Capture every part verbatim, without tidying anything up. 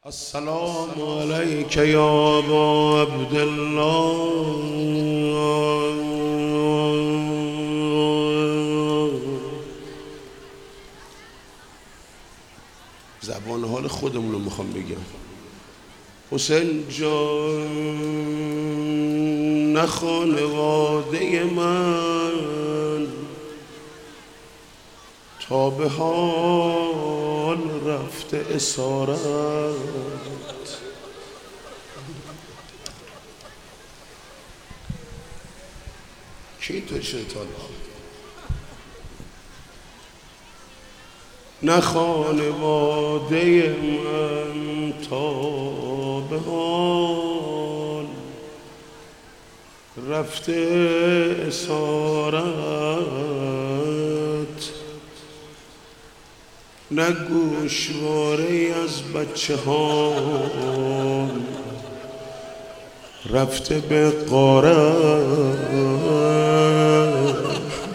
السلام عليك يا أبا عبد الله. زبان حال خودمون رو میخوام بگم. حسین جان نه خانواده من تا به حال رفته اسارت، کی تو شیطان نه خانواده من تا به حال رفته اسارت، نه گوشواره از بچه ها رفته به غارت.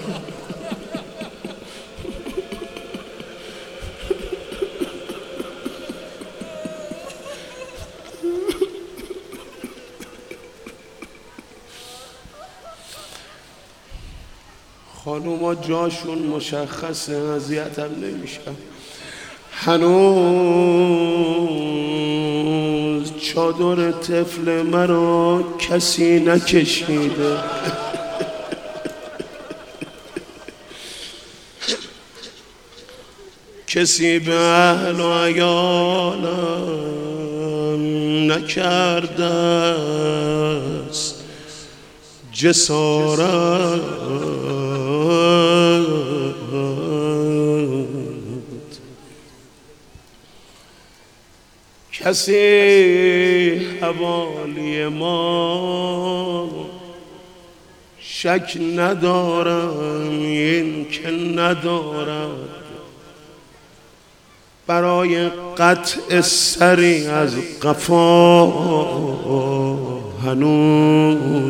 خانوما جاشون مشخصه، اذیتم نمیشم. هنوز چادر طفل مرا کسی نکشیده. کسی به اهل و عیالم نکرده است جسارت، کسی حوالی ما شک ندارم این که ندارد برای قطع سری از قفا هنوز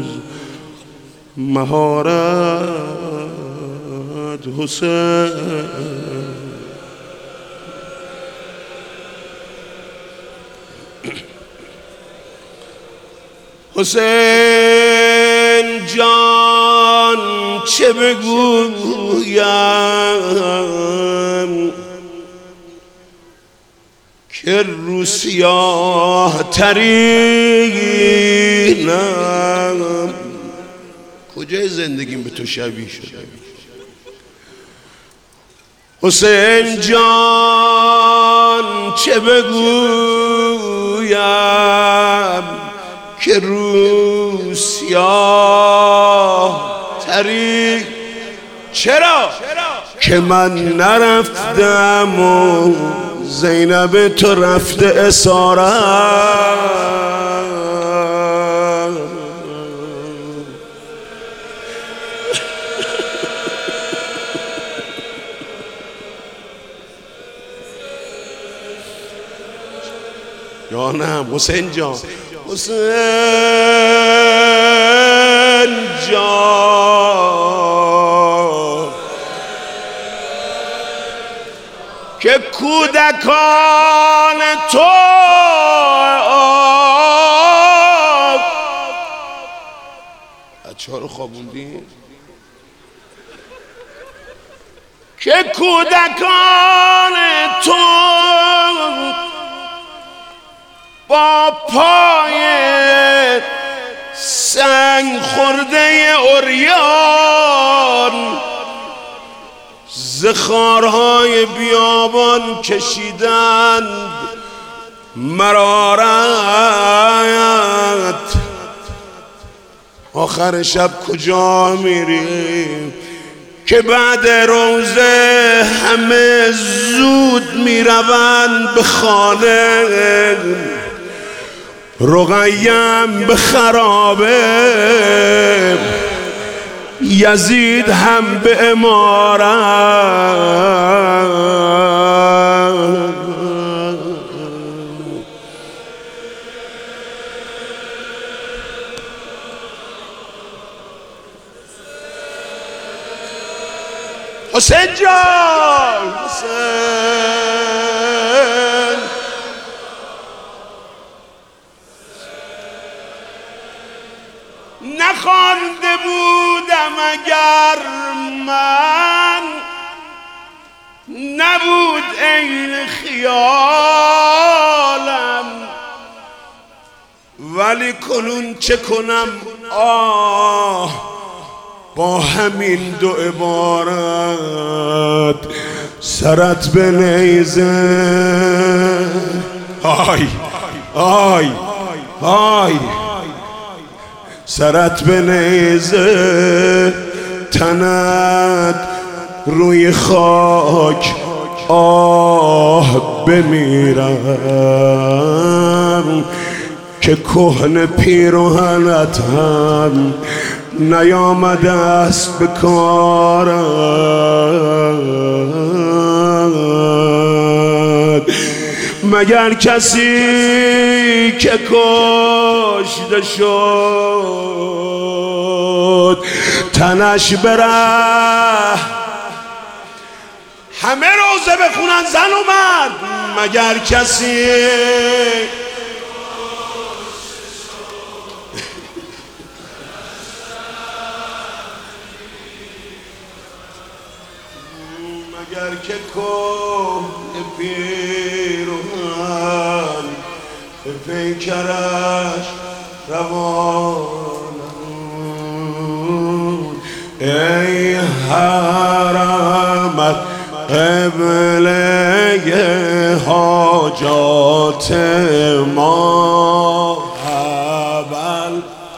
مهارت. حسین حسین جان چه بگویم که رو سیاه ترینم. کجای زندگیم به تو شبیه شده؟ حسین جان چه بگویم که رو سیاه تری. چرا؟ که من نرفتم و زینب تو رفته اسارت. یا نه حسین جان، حسین جان که کودکان تو بچه ها رو خوابوندی، که کودکان تو با پای سنگ خورده عریان زخارهای بیابان کشیدند مرارت. آخر شب کجا میریم که بعد روزه همه زود میروند به خانه؟ رقیم به خرابه، یزید هم به امارت. حسین جان، حسین نخوانده بودم اگر من، نبود عین خیالم، ولی کنون چه کنم آه با همین دو عبارت سرت به نیزه. آی آی آی سرت به نیزه، تنت روی خاک آه بمیرم که کهنه پیراهنت هم نیامده است به کارم. مگر کسی که کشته شد تنش بره، همه روزه بخونن زن و مرد. مگر کسی مگر که کهنه پیراهن به پیکرش روانم. ای حرمت قبله حاجات ما، اول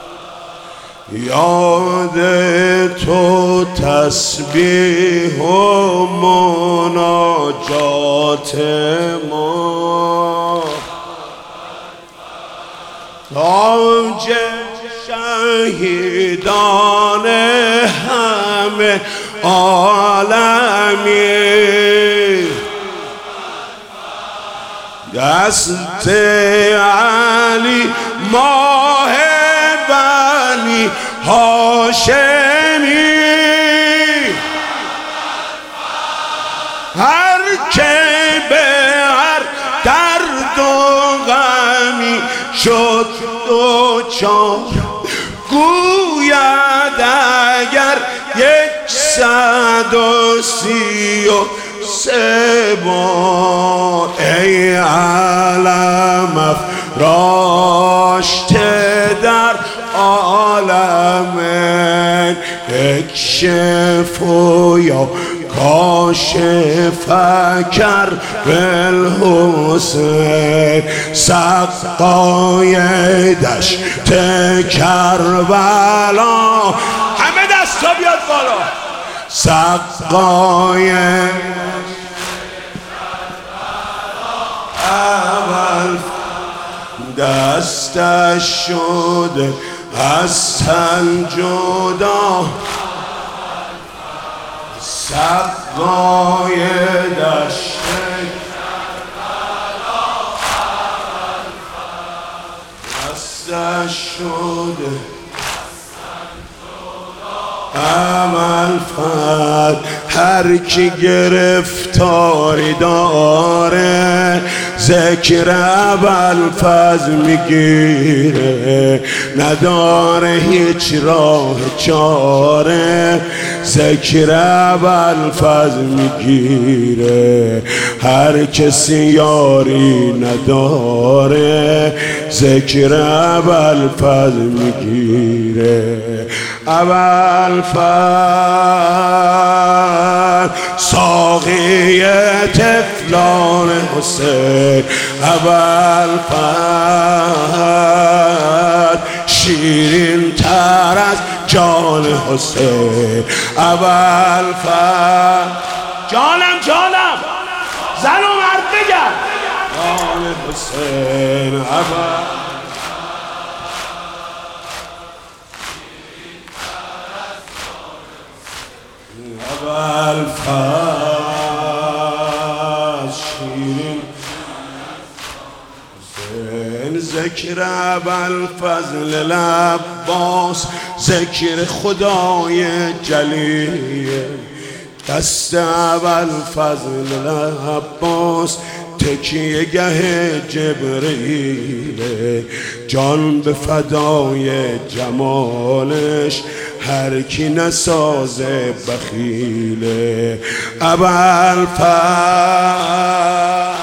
یاد تو تسبیح و مناجات ما، تاج شهیدان همه عالمی، دست علی ماه بنی هاشمی، هر که به هر درد و غمی شد دوچار، گوید اگر یکصد و سی و سه بار ای علم افراشته در عالم، اکشف یا کاشف کر بالحسین، سقای دشت کربلا، همه دستا بیاد بالا، سقای اول دستش شده از تن جدا، سقای دشت دستش شده عمل فرد. هر کی گرفتاری داره ذکر ابوالفضل میگیره، نداره هیچ راه چاره ذکر ابوالفضل میگیره. هر کسی یاری نداره ذکر ابوالفضل میگیره. ابوالفضل ساقی طفلان حسین، ابوالفضل شیرین تر از جان حسین، ابوالفضل جانم جانم زن و مرد بگم جان حسین، ابوالفضل ابوالفضل شیرین حسین، ذکر ابوالفضل العباس، ذکر خدای جلیل، دست ابوالفضل العباس، تکیه گه جبرئیل، جان به فدای جمالش هر کی نسازه بخیله. ابوالفضل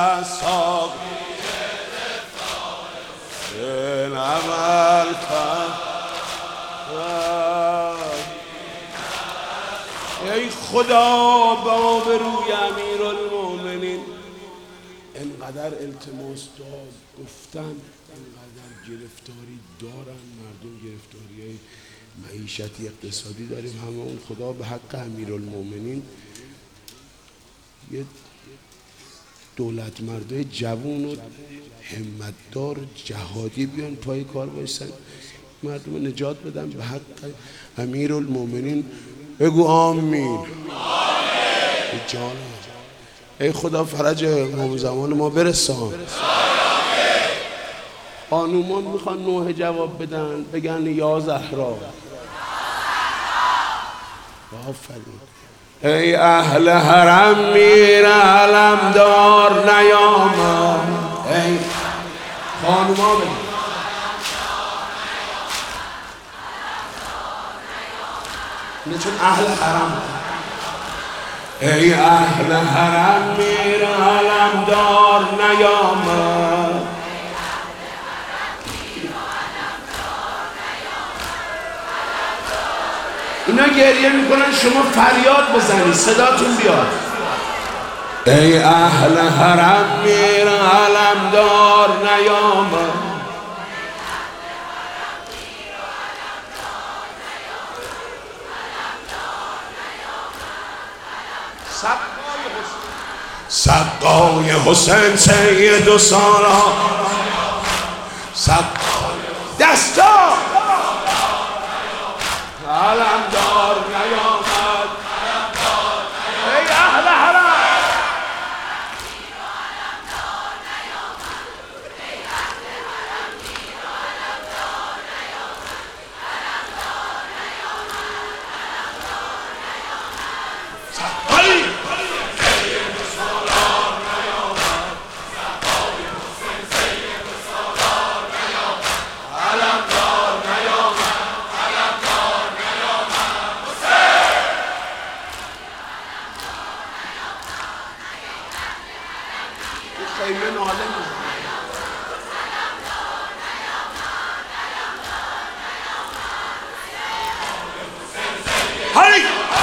ای خدا به آبروی امیرالمومنین انقدر التماس داد گفتن، انقدر گرفتاری دارن مردم، گرفتاری های معیشتی اقتصادی داریم همه اون. خدا به حق امیرالمومنین یه دولت مردای جوون و همتدار جهادی بیان پای کار بایستن، مردم نجات بدن به حق امیرالمومنین. بگو آمین. جان ای خدا فرج امام زمان ما برسان. خانومان میخوان نوح جواب بدن، بگن یا زهرا. آفرین. ای اهل حرم میر علمدار نیامد. ای خانوما بگن نه چون اهل حرم. ای اهل حرم میر علمدار نیامد. اینا گریه میکنن، شما فریاد بزنید صداتون بیاد. ای اهل حرم میر علمدار نیامد. سقای حسین سید و سارا، سقای دستا علمدار نیامد. ای اهل حرم خیمه ناله میزنه. هی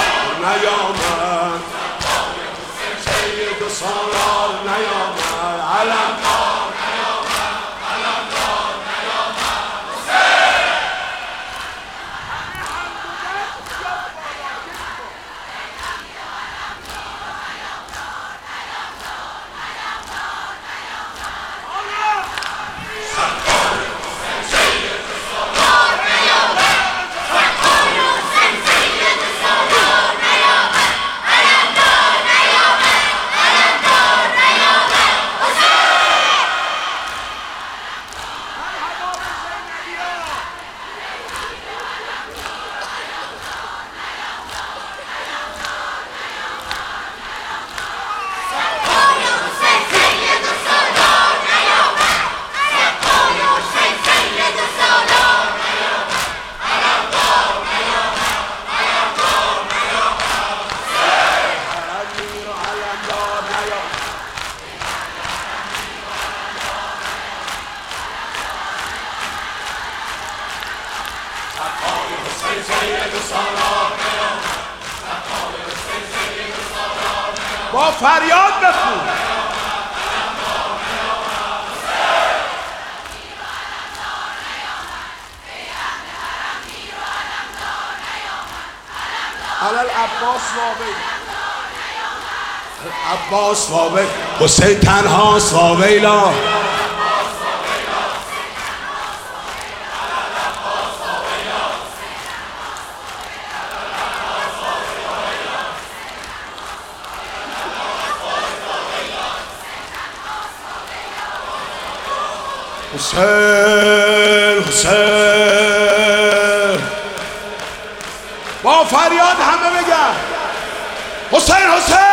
نیامد سید و سالار نیامد. علمدار نیامد. علمدار نیامد. با فریاد بخون. علال عباس وابی، عباس وابی، حسین تنهاست وابیلا. حسین حسین با فریاد همه بگن حسین حسین.